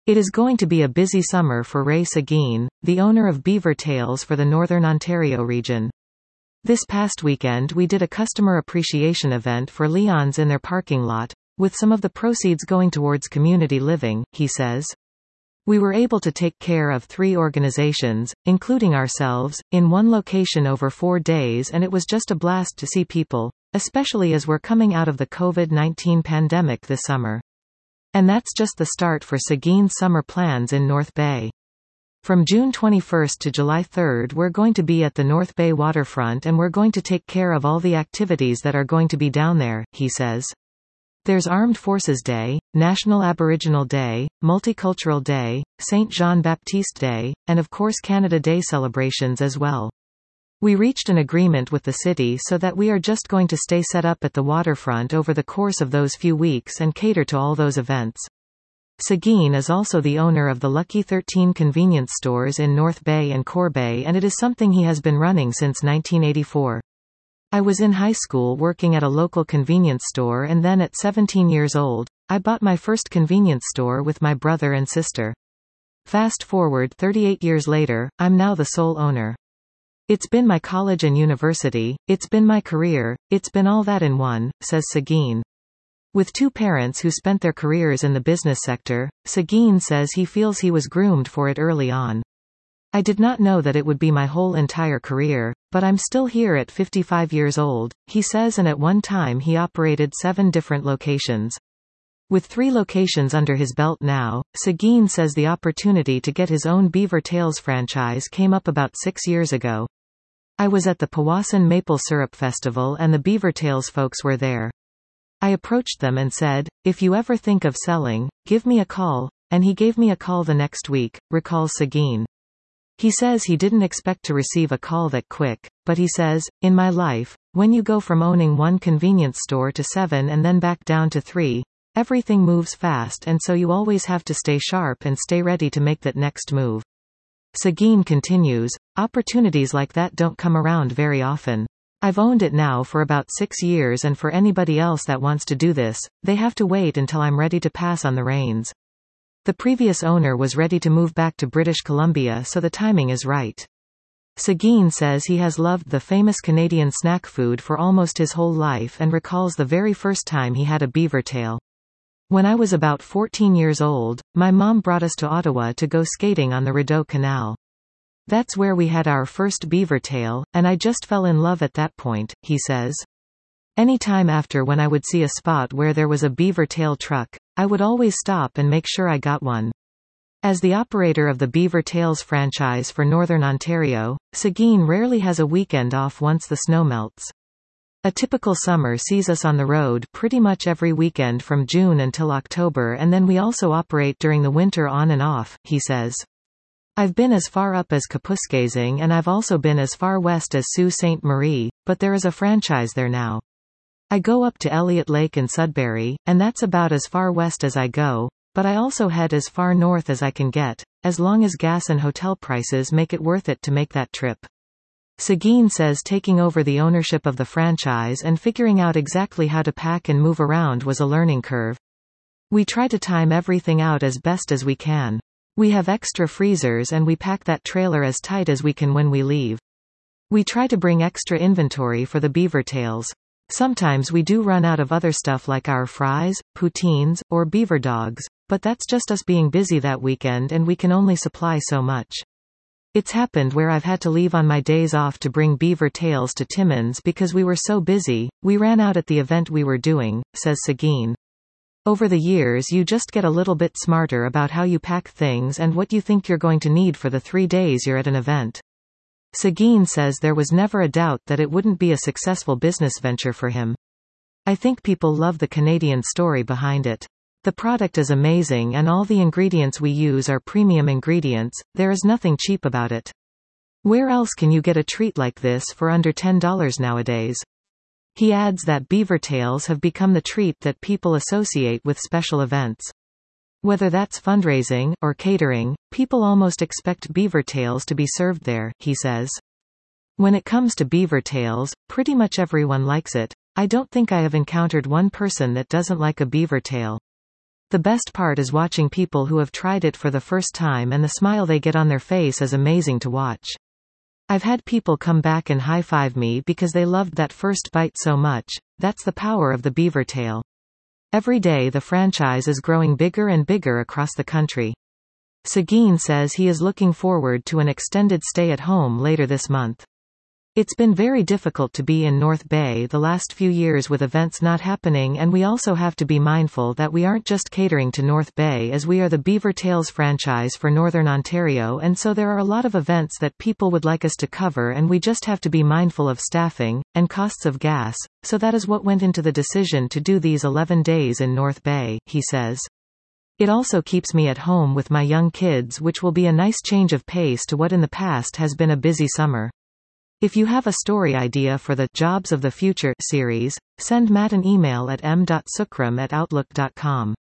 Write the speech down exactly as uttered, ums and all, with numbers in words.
It is going to be a busy summer for Ray Seguin, the owner of Beaver Tails for the Northern Ontario region. This past weekend we did a customer appreciation event for Leon's in their parking lot, with some of the proceeds going towards community living, he says. We were able to take care of three organizations, including ourselves, in one location over four days, and it was just a blast to see people, especially as we're coming out of the COVID nineteen pandemic this summer. And that's just the start for Seguin's summer plans in North Bay. From June twenty-first to July third we're going to be at the North Bay waterfront, and we're going to take care of all the activities that are going to be down there, he says. There's Armed Forces Day, National Aboriginal Day, Multicultural Day, Saint Jean-Baptiste Day, and of course Canada Day celebrations as well. We reached an agreement with the city so that we are just going to stay set up at the waterfront over the course of those few weeks and cater to all those events. Seguin is also the owner of the Lucky thirteen convenience stores in North Bay and Core Bay, and it is something he has been running since nineteen eighty-four. I was in high school working at a local convenience store, and then at seventeen years old, I bought my first convenience store with my brother and sister. Fast forward thirty-eight years later, I'm now the sole owner. It's been my college and university, it's been my career, it's been all that in one, says Seguin. With two parents who spent their careers in the business sector, Seguin says he feels he was groomed for it early on. I did not know that it would be my whole entire career, but I'm still here at fifty-five years old, he says, and at one time he operated seven different locations. With three locations under his belt now, Seguin says the opportunity to get his own Beaver Tails franchise came up about six years ago. I was at the Powassan Maple Syrup Festival and the Beaver Tails folks were there. I approached them and said, if you ever think of selling, give me a call, and he gave me a call the next week, recalls Seguin. He says he didn't expect to receive a call that quick, but he says, in my life, when you go from owning one convenience store to seven and then back down to three, everything moves fast, and so you always have to stay sharp and stay ready to make that next move. Seguin continues, opportunities like that don't come around very often. I've owned it now for about six years, and for anybody else that wants to do this, they have to wait until I'm ready to pass on the reins. The previous owner was ready to move back to British Columbia, so the timing is right. Seguin says he has loved the famous Canadian snack food for almost his whole life and recalls the very first time he had a beaver tail. When I was about fourteen years old, my mom brought us to Ottawa to go skating on the Rideau Canal. That's where we had our first beaver tail, and I just fell in love at that point, he says. Any time after, when I would see a spot where there was a beaver tail truck, I would always stop and make sure I got one. As the operator of the Beaver Tails franchise for Northern Ontario, Seguin rarely has a weekend off once the snow melts. A typical summer sees us on the road pretty much every weekend from June until October, and then we also operate during the winter on and off, he says. I've been as far up as Kapuskasing, and I've also been as far west as Sault Ste. Marie, but there is a franchise there now. I go up to Elliott Lake and Sudbury, and that's about as far west as I go, but I also head as far north as I can get, as long as gas and hotel prices make it worth it to make that trip. Seguin says taking over the ownership of the franchise and figuring out exactly how to pack and move around was a learning curve. We try to time everything out as best as we can. We have extra freezers and we pack that trailer as tight as we can when we leave. We try to bring extra inventory for the beaver tails. Sometimes we do run out of other stuff like our fries, poutines, or beaver dogs, but that's just us being busy that weekend, and we can only supply so much. It's happened where I've had to leave on my days off to bring beaver tails to Timmins because we were so busy, we ran out at the event we were doing, says Seguin. Over the years you just get a little bit smarter about how you pack things and what you think you're going to need for the three days you're at an event. Seguin says there was never a doubt that it wouldn't be a successful business venture for him. I think people love the Canadian story behind it. The product is amazing and all the ingredients we use are premium ingredients, there is nothing cheap about it. Where else can you get a treat like this for under ten dollars nowadays? He adds that beaver tails have become the treat that people associate with special events. Whether that's fundraising or catering, people almost expect beaver tails to be served there, he says. When it comes to beaver tails, pretty much everyone likes it. I don't think I have encountered one person that doesn't like a beaver tail. The best part is watching people who have tried it for the first time, and the smile they get on their face is amazing to watch. I've had people come back and high-five me because they loved that first bite so much. That's the power of the beaver tail. Every day the franchise is growing bigger and bigger across the country. Seguin says he is looking forward to an extended stay at home later this month. It's been very difficult to be in North Bay the last few years with events not happening, and we also have to be mindful that we aren't just catering to North Bay, as we are the Beaver Tails franchise for Northern Ontario, and so there are a lot of events that people would like us to cover, and we just have to be mindful of staffing, and costs of gas, so that is what went into the decision to do these eleven days in North Bay, he says. It also keeps me at home with my young kids, which will be a nice change of pace to what in the past has been a busy summer. If you have a story idea for the Jobs of the Future series, send Matt an email at m dot sukram at outlook dot com.